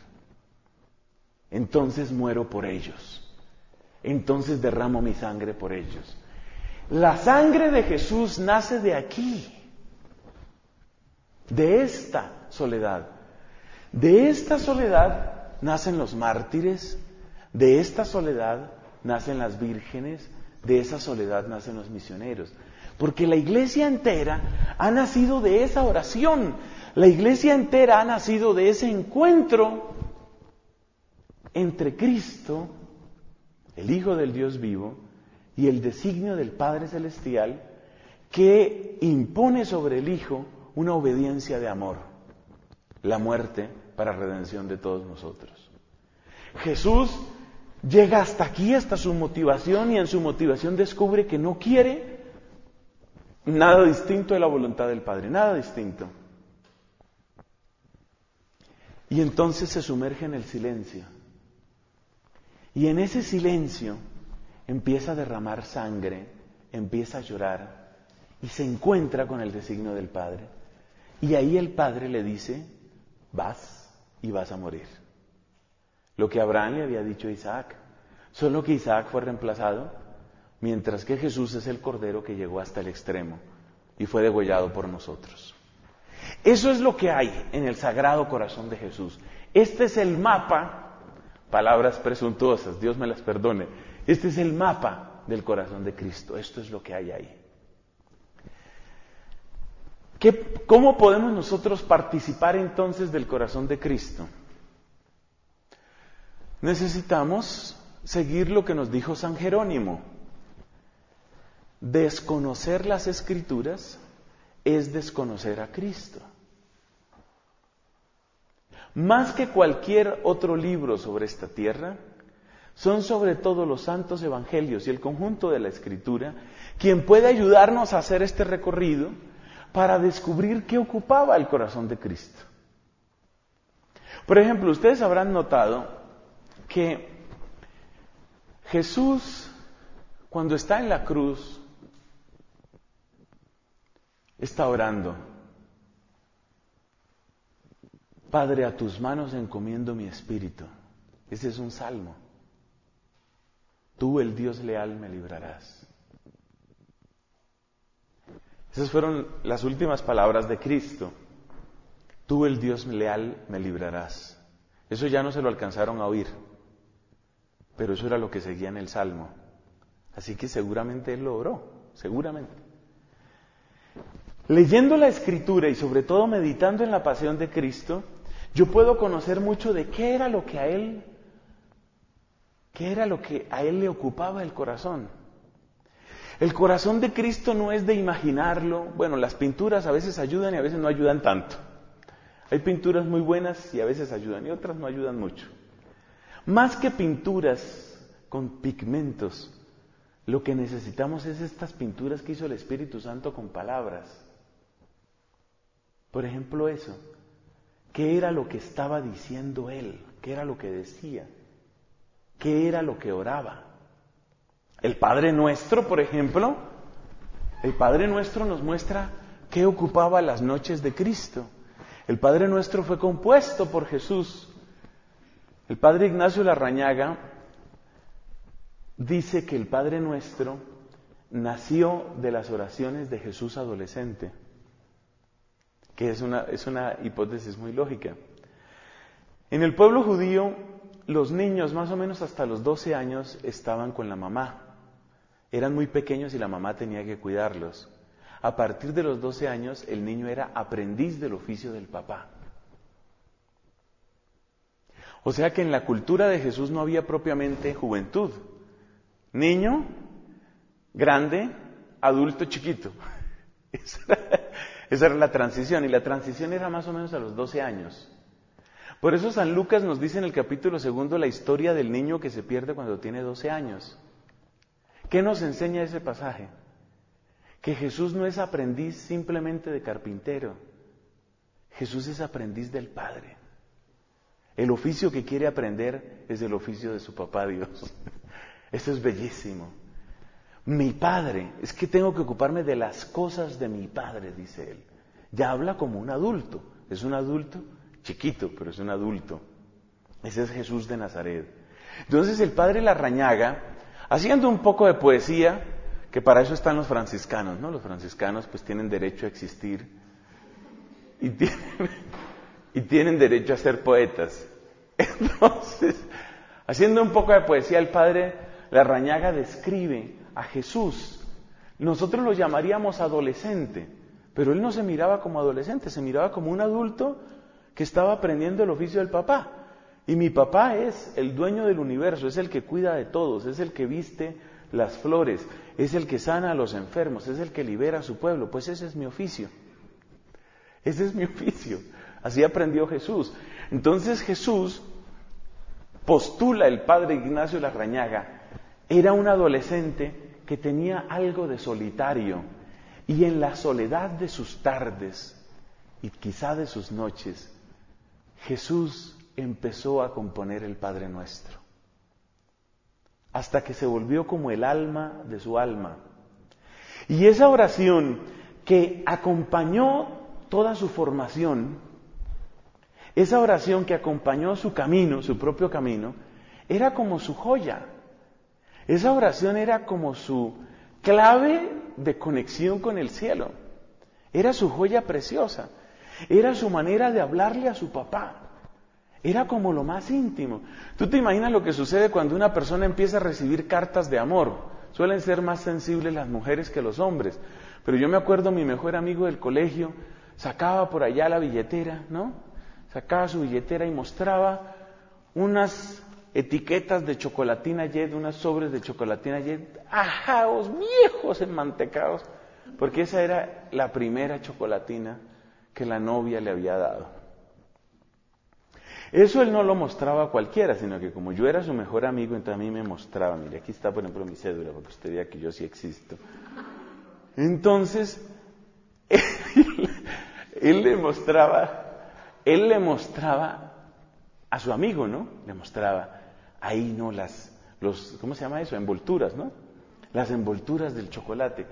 Entonces muero por ellos. Entonces derramo mi sangre por ellos. La sangre de Jesús nace de aquí, de esta soledad. De esta soledad nacen los mártires, de esta soledad nacen las vírgenes, de esa soledad nacen los misioneros. Porque la iglesia entera ha nacido de esa oración, la iglesia entera ha nacido de ese encuentro entre Cristo, el Hijo del Dios vivo, y el designio del Padre Celestial, que impone sobre el Hijo una obediencia de amor, la muerte para redención de todos nosotros. Jesús llega hasta aquí, hasta su motivación, y en su motivación descubre que no quiere nada distinto de la voluntad del Padre, nada distinto. Y entonces se sumerge en el silencio. Y en ese silencio empieza a derramar sangre, empieza a llorar y se encuentra con el designio del Padre. Y ahí el Padre le dice, vas y vas a morir. Lo que Abraham le había dicho a Isaac, solo que Isaac fue reemplazado, mientras que Jesús es el Cordero que llegó hasta el extremo y fue degollado por nosotros. Eso es lo que hay en el Sagrado Corazón de Jesús. Este es el mapa. Palabras presuntuosas, Dios me las perdone. Este es el mapa del corazón de Cristo. Esto es lo que hay ahí. ¿Cómo podemos nosotros participar entonces del corazón de Cristo? Necesitamos seguir lo que nos dijo San Jerónimo. Desconocer las Escrituras es desconocer a Cristo. Más que cualquier otro libro sobre esta tierra, son sobre todo los santos evangelios y el conjunto de la Escritura quien puede ayudarnos a hacer este recorrido para descubrir qué ocupaba el corazón de Cristo. Por ejemplo, ustedes habrán notado que Jesús, cuando está en la cruz, está orando. Padre, a tus manos encomiendo mi espíritu. Ese es un salmo. Tú, el Dios leal, me librarás. Esas fueron las últimas palabras de Cristo. Tú, el Dios leal, me librarás. Eso ya no se lo alcanzaron a oír, pero eso era lo que seguía en el Salmo. Así que seguramente Él lo oró, seguramente. Leyendo la Escritura y sobre todo meditando en la pasión de Cristo, yo puedo conocer mucho de qué era lo que a Él le ocupaba el corazón. El corazón de Cristo no es de imaginarlo. Bueno, las pinturas a veces ayudan y a veces no ayudan tanto. Hay pinturas muy buenas y a veces ayudan y otras no ayudan mucho. Más que pinturas con pigmentos, lo que necesitamos es estas pinturas que hizo el Espíritu Santo con palabras. Por ejemplo eso. ¿Qué era lo que estaba diciendo Él? ¿Qué era lo que decía? ¿Qué era lo que oraba? El Padre Nuestro, por ejemplo, el Padre Nuestro nos muestra qué ocupaba las noches de Cristo. El Padre Nuestro fue compuesto por Jesús. El Padre Ignacio Larrañaga dice que el Padre Nuestro nació de las oraciones de Jesús adolescente, que es una hipótesis muy lógica. En el pueblo judío, los niños más o menos hasta los 12 años estaban con la mamá. Eran muy pequeños y la mamá tenía que cuidarlos. A partir de los 12 años, el niño era aprendiz del oficio del papá. O sea que en la cultura de Jesús no había propiamente juventud. Niño, grande, adulto, chiquito. Esa era la transición, y la transición era más o menos a los 12 años. Por eso San Lucas nos dice en el capítulo 2 la historia del niño que se pierde cuando tiene 12 años. ¿Qué nos enseña ese pasaje? Que Jesús no es aprendiz simplemente de carpintero. Jesús es aprendiz del Padre. El oficio que quiere aprender es el oficio de su papá Dios. Eso es bellísimo. Mi Padre, es que tengo que ocuparme de las cosas de mi Padre, dice él. Ya habla como un adulto. Es un adulto chiquito, pero es un adulto. Ese es Jesús de Nazaret. Entonces el Padre Larrañaga, haciendo un poco de poesía, que para eso están los franciscanos, ¿no? Los franciscanos pues tienen derecho a existir y tienen derecho a ser poetas. Entonces, haciendo un poco de poesía, el Padre Larrañaga describe a Jesús. Nosotros lo llamaríamos adolescente, pero él no se miraba como adolescente, se miraba como un adulto que estaba aprendiendo el oficio del papá. Y mi papá es el dueño del universo, es el que cuida de todos, es el que viste las flores, es el que sana a los enfermos, es el que libera a su pueblo. Pues ese es mi oficio. Ese es mi oficio. Así aprendió Jesús. Entonces Jesús, postula el Padre Ignacio Larrañaga, era un adolescente que tenía algo de solitario, y en la soledad de sus tardes y quizá de sus noches, Jesús empezó a componer el Padre Nuestro, hasta que se volvió como el alma de su alma. Y esa oración que acompañó toda su formación, esa oración que acompañó su camino, su propio camino, era como su joya. Esa oración era como su clave de conexión con el cielo. Era su joya preciosa. Era su manera de hablarle a su papá. Era como lo más íntimo. Tú te imaginas lo que sucede cuando una persona empieza a recibir cartas de amor. Suelen ser más sensibles las mujeres que los hombres. Pero yo me acuerdo, mi mejor amigo del colegio sacaba por allá la billetera, ¿no? Sacaba su billetera y mostraba unas etiquetas de chocolatina Jet, unas sobres de chocolatina Jet, ajaos, viejos enmantecados, porque esa era la primera chocolatina que la novia le había dado. Eso él no lo mostraba a cualquiera, sino que como yo era su mejor amigo, entonces a mí me mostraba. Mire, aquí está por ejemplo mi cédula, para que usted vea que yo sí existo. Entonces, él le mostraba a su amigo, ¿no? Le mostraba ahí, ¿no? ¿Cómo se llama eso? Envolturas, ¿no? Las envolturas del chocolate.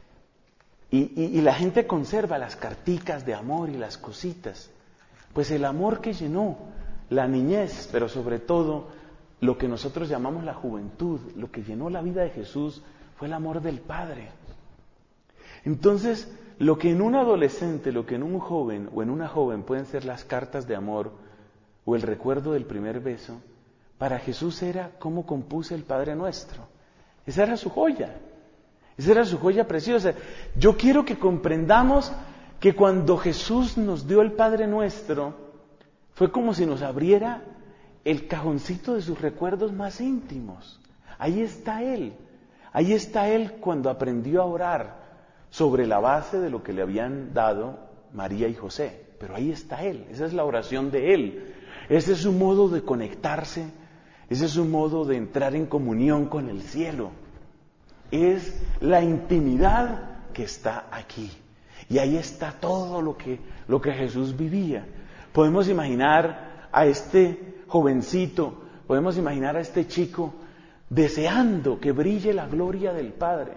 Y la gente conserva las carticas de amor y las cositas. Pues el amor que llenó la niñez, pero sobre todo lo que nosotros llamamos la juventud, lo que llenó la vida de Jesús fue el amor del Padre. Entonces, lo que en un adolescente, lo que en un joven o en una joven pueden ser las cartas de amor o el recuerdo del primer beso, para Jesús era cómo compuse el Padre Nuestro. Esa era su joya. Esa era su joya preciosa. Yo quiero que comprendamos que cuando Jesús nos dio el Padre Nuestro, fue como si nos abriera el cajoncito de sus recuerdos más íntimos. Ahí está Él. Ahí está Él cuando aprendió a orar sobre la base de lo que le habían dado María y José. Pero ahí está Él. Esa es la oración de Él. Ese es su modo de conectarse. Ese es su modo de entrar en comunión con el cielo. Es la intimidad que está aquí. Y ahí está todo lo que Jesús vivía. Podemos imaginar a este jovencito, podemos imaginar a este chico deseando que brille la gloria del Padre.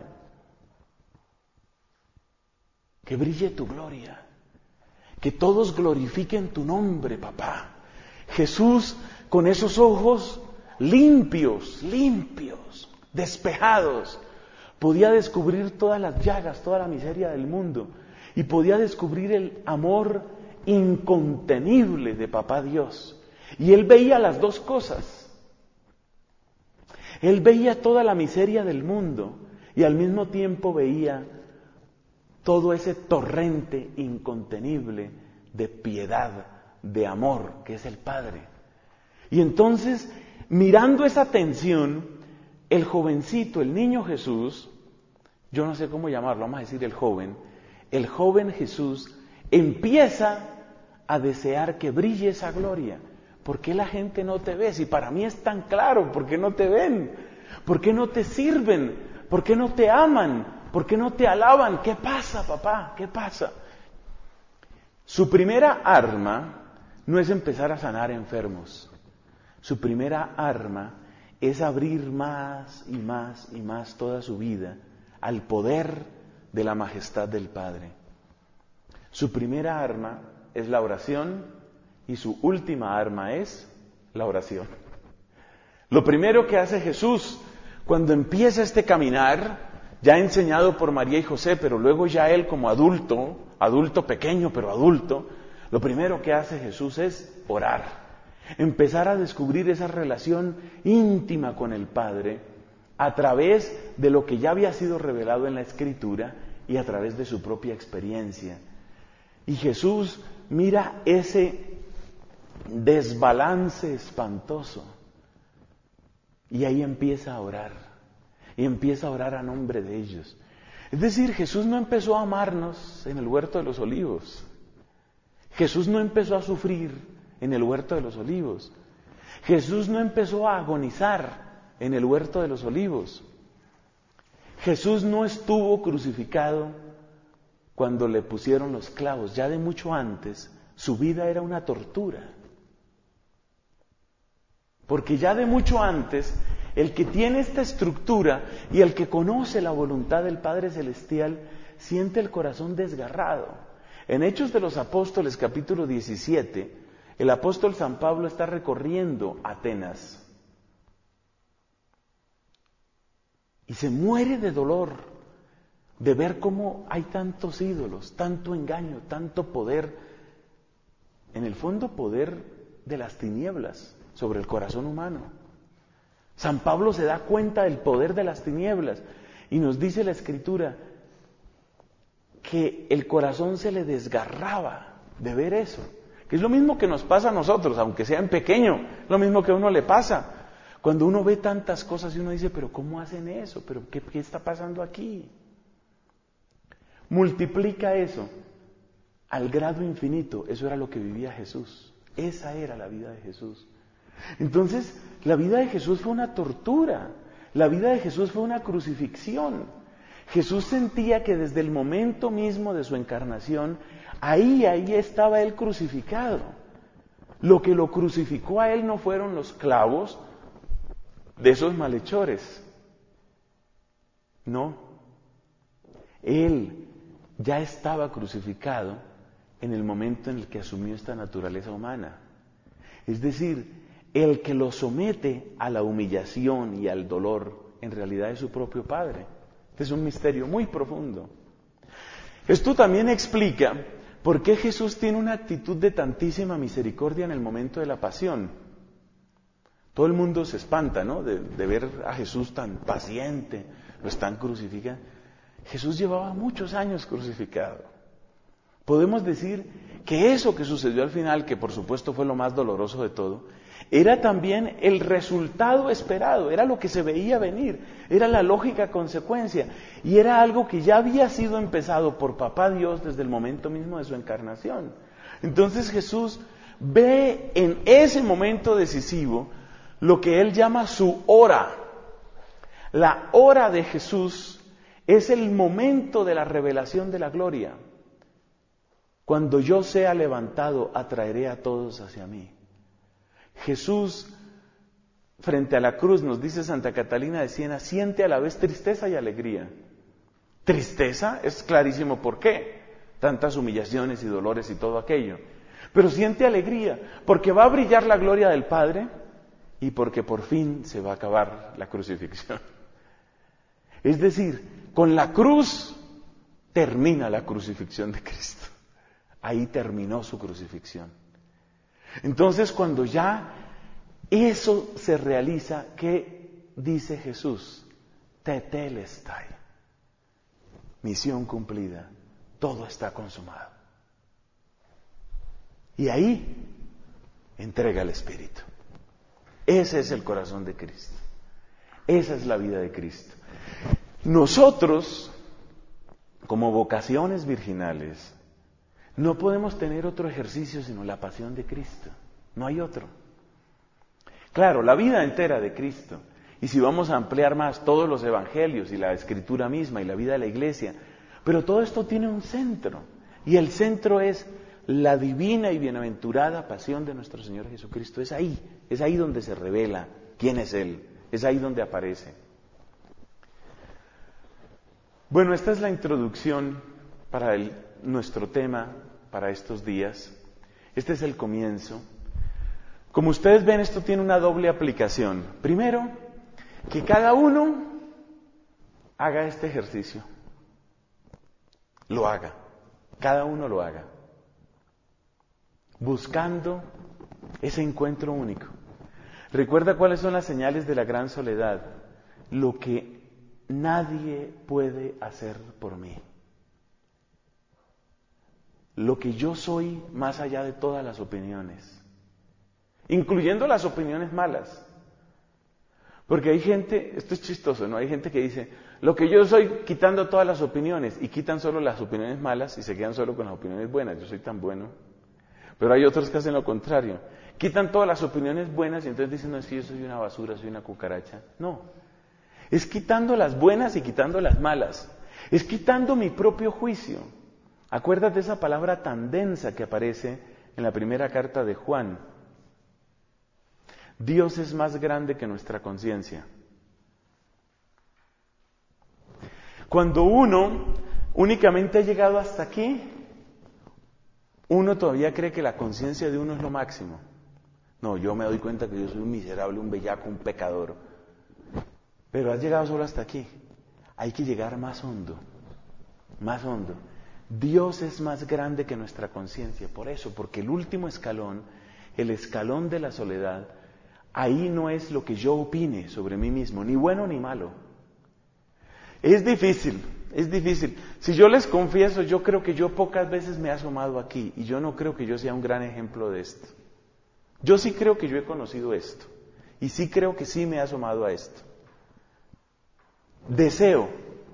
Que brille tu gloria. Que todos glorifiquen tu nombre, papá. Jesús con esos ojos limpios, despejados, podía descubrir todas las llagas, toda la miseria del mundo y podía descubrir el amor incontenible de Papá Dios. Y Él veía las dos cosas. Él veía toda la miseria del mundo y al mismo tiempo veía todo ese torrente incontenible de piedad, de amor, que es el Padre. Y entonces, mirando esa tensión, el jovencito, el niño Jesús, yo no sé cómo llamarlo, vamos a decir el joven Jesús empieza a desear que brille esa gloria. ¿Por qué la gente no te ve? Si para mí es tan claro, ¿por qué no te ven? ¿Por qué no te sirven? ¿Por qué no te aman? ¿Por qué no te alaban? ¿Qué pasa, papá? ¿Qué pasa? Su primera arma no es empezar a sanar enfermos. Su primera arma es abrir más y más y más toda su vida al poder de la majestad del Padre. Su primera arma es la oración y su última arma es la oración. Lo primero que hace Jesús cuando empieza este caminar, ya enseñado por María y José, pero luego ya Él como adulto pequeño pero adulto, lo primero que hace Jesús es orar. Empezar a descubrir esa relación íntima con el Padre a través de lo que ya había sido revelado en la Escritura y a través de su propia experiencia. Y Jesús mira ese desbalance espantoso y ahí empieza a orar. Y empieza a orar a nombre de ellos. Es decir, Jesús no empezó a amarnos en el huerto de los olivos. Jesús no empezó a sufrir en el huerto de los olivos. Jesús no empezó a agonizar en el huerto de los olivos. Jesús no estuvo crucificado cuando le pusieron los clavos. Ya de mucho antes, su vida era una tortura. Porque ya de mucho antes, el que tiene esta estructura y el que conoce la voluntad del Padre Celestial, siente el corazón desgarrado. En Hechos de los Apóstoles, capítulo 17, el apóstol San Pablo está recorriendo Atenas. Y se muere de dolor de ver cómo hay tantos ídolos, tanto engaño, tanto poder. En el fondo, poder de las tinieblas sobre el corazón humano. San Pablo se da cuenta del poder de las tinieblas y nos dice la Escritura que el corazón se le desgarraba de ver eso, que es lo mismo que nos pasa a nosotros, aunque sea en pequeño, lo mismo que a uno le pasa. Cuando uno ve tantas cosas y uno dice, pero ¿cómo hacen eso? ¿Pero qué está pasando aquí? Multiplica eso al grado infinito. Eso era lo que vivía Jesús. Esa era la vida de Jesús. Entonces, la vida de Jesús fue una tortura. La vida de Jesús fue una crucifixión. Jesús sentía que desde el momento mismo de su encarnación, ahí estaba Él crucificado. Lo que lo crucificó a Él no fueron los clavos de esos malhechores. No. Él ya estaba crucificado en el momento en el que asumió esta naturaleza humana. Es decir, el que lo somete a la humillación y al dolor, en realidad es su propio Padre. Este es un misterio muy profundo. Esto también explica por qué Jesús tiene una actitud de tantísima misericordia en el momento de la pasión. Todo el mundo se espanta, ¿no?, de ver a Jesús tan paciente, lo están crucificando. Jesús llevaba muchos años crucificado. Podemos decir que eso que sucedió al final, que por supuesto fue lo más doloroso de todo, era también el resultado esperado, era lo que se veía venir, era la lógica consecuencia, y era algo que ya había sido empezado por Papá Dios desde el momento mismo de su encarnación. Entonces Jesús ve en ese momento decisivo lo que Él llama su hora. La hora de Jesús es el momento de la revelación de la gloria. Cuando yo sea levantado, atraeré a todos hacia mí. Jesús, frente a la cruz, nos dice Santa Catalina de Siena, siente a la vez tristeza y alegría. Tristeza, es clarísimo por qué, tantas humillaciones y dolores y todo aquello. Pero siente alegría, porque va a brillar la gloria del Padre y porque por fin se va a acabar la crucifixión. Es decir, con la cruz termina la crucifixión de Cristo. Ahí terminó su crucifixión. Entonces, cuando ya eso se realiza, ¿qué dice Jesús? Tetelestai. Misión cumplida. Todo está consumado. Y ahí entrega el Espíritu. Ese es el corazón de Cristo. Esa es la vida de Cristo. Nosotros, como vocaciones virginales, no podemos tener otro ejercicio sino la pasión de Cristo. No hay otro. Claro, la vida entera de Cristo. Y si vamos a ampliar más todos los evangelios y la Escritura misma y la vida de la Iglesia. Pero todo esto tiene un centro. Y el centro es la divina y bienaventurada pasión de nuestro Señor Jesucristo. Es ahí donde se revela quién es Él. Es ahí donde aparece. Bueno, esta es la introducción para nuestro tema para estos días. Este es el comienzo. Como ustedes ven, esto tiene una doble aplicación. Primero, que cada uno haga este ejercicio. Lo haga. Cada uno lo haga. Buscando ese encuentro único. Recuerda cuáles son las señales de la gran soledad. Lo que nadie puede hacer por mí. Lo que yo soy más allá de todas las opiniones. Incluyendo las opiniones malas. Porque hay gente, esto es chistoso, ¿no? Hay gente que dice, lo que yo soy quitando todas las opiniones, y quitan solo las opiniones malas y se quedan solo con las opiniones buenas. Yo soy tan bueno. Pero hay otros que hacen lo contrario. Quitan todas las opiniones buenas y entonces dicen, no, es que yo soy una basura, soy una cucaracha. No. Es quitando las buenas y quitando las malas. Es quitando mi propio juicio. Acuérdate de esa palabra tan densa que aparece en la primera carta de Juan. Dios es más grande que nuestra conciencia. Cuando uno únicamente ha llegado hasta aquí, uno todavía cree que la conciencia de uno es lo máximo. No, yo me doy cuenta que yo soy un miserable, un bellaco, un pecador. Pero has llegado solo hasta aquí. Hay que llegar más hondo. Más hondo. Dios es más grande que nuestra conciencia. Por eso, porque el último escalón, el escalón de la soledad, ahí no es lo que yo opine sobre mí mismo, ni bueno ni malo. Es difícil. Si yo les confieso, yo creo que yo pocas veces me he asomado aquí, y yo no creo que yo sea un gran ejemplo de esto. Yo sí creo que yo he conocido esto, y sí creo que sí me he asomado a esto. Deseo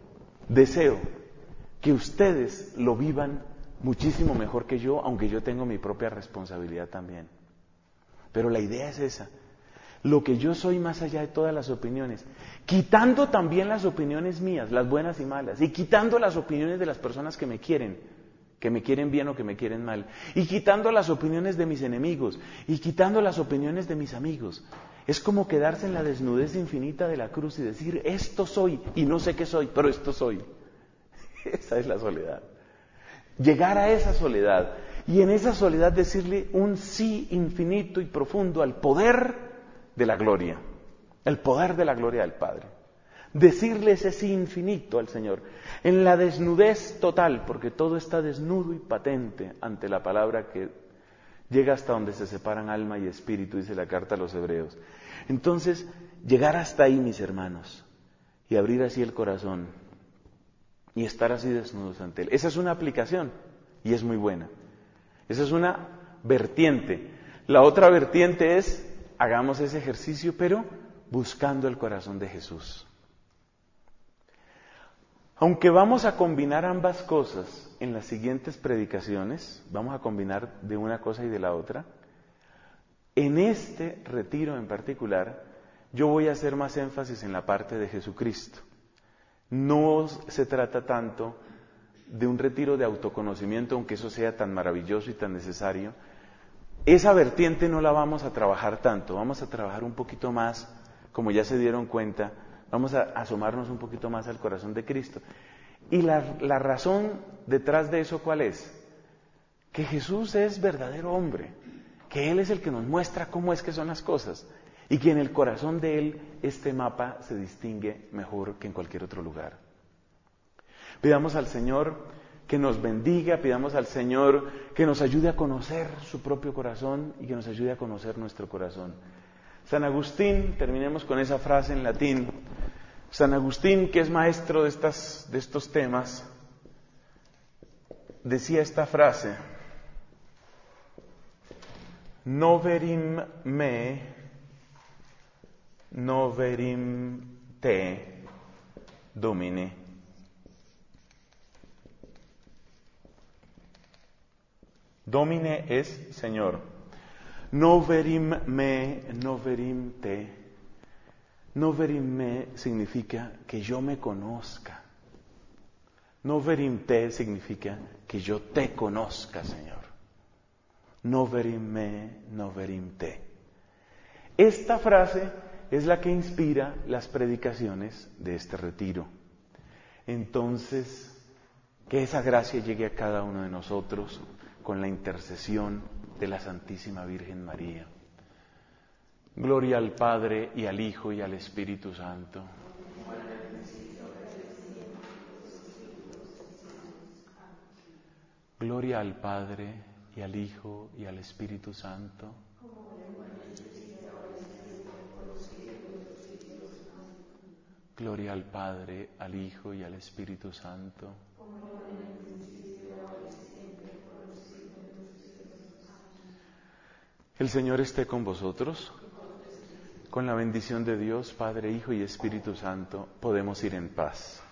que ustedes lo vivan muchísimo mejor que yo, aunque yo tengo mi propia responsabilidad también. Pero la idea es esa. Lo que yo soy más allá de todas las opiniones, quitando también las opiniones mías, las buenas y malas, y quitando las opiniones de las personas que me quieren bien o que me quieren mal, y quitando las opiniones de mis enemigos, y quitando las opiniones de mis amigos. Es como quedarse en la desnudez infinita de la cruz y decir, esto soy, y no sé qué soy, pero esto soy. Esa es la soledad. Llegar a esa soledad, y en esa soledad decirle un sí infinito y profundo al poder de la gloria, el poder de la gloria del Padre. Decirle ese sí infinito al Señor, en la desnudez total, porque todo está desnudo y patente ante la palabra que llega hasta donde se separan alma y espíritu, dice la carta a los Hebreos. Entonces, llegar hasta ahí, mis hermanos, y abrir así el corazón, y estar así desnudos ante Él. Esa es una aplicación, y es muy buena. Esa es una vertiente. La otra vertiente es, hagamos ese ejercicio, pero buscando el corazón de Jesús. Aunque vamos a combinar ambas cosas en las siguientes predicaciones, vamos a combinar de una cosa y de la otra, en este retiro en particular, yo voy a hacer más énfasis en la parte de Jesucristo. No se trata tanto de un retiro de autoconocimiento, aunque eso sea tan maravilloso y tan necesario. Esa vertiente no la vamos a trabajar tanto, vamos a trabajar un poquito más, como ya se dieron cuenta, vamos a asomarnos un poquito más al corazón de Cristo. Y la razón detrás de eso, ¿cuál es? Que Jesús es verdadero hombre, que Él es el que nos muestra cómo es que son las cosas, y que en el corazón de Él este mapa se distingue mejor que en cualquier otro lugar. Pidamos al Señor que nos bendiga, pidamos al Señor que nos ayude a conocer su propio corazón y que nos ayude a conocer nuestro corazón. San Agustín, terminemos con esa frase en latín. San Agustín, que es maestro de estos temas, decía esta frase: Noverim me, noverim te, Domine. Domine es Señor. Noverim me, noverim te. Noverim me significa que yo me conozca. Noverim te significa que yo te conozca, Señor. Noverim me, noverim te. Esta frase es la que inspira las predicaciones de este retiro. Entonces, que esa gracia llegue a cada uno de nosotros con la intercesión de la Santísima Virgen María. Gloria al Padre, y al Hijo, y al Espíritu Santo. Gloria al Padre, y al Hijo, y al Espíritu Santo. Gloria al Padre, al Hijo, y al Espíritu Santo. El Señor esté con vosotros. Con la bendición de Dios, Padre, Hijo y Espíritu Santo, podemos ir en paz.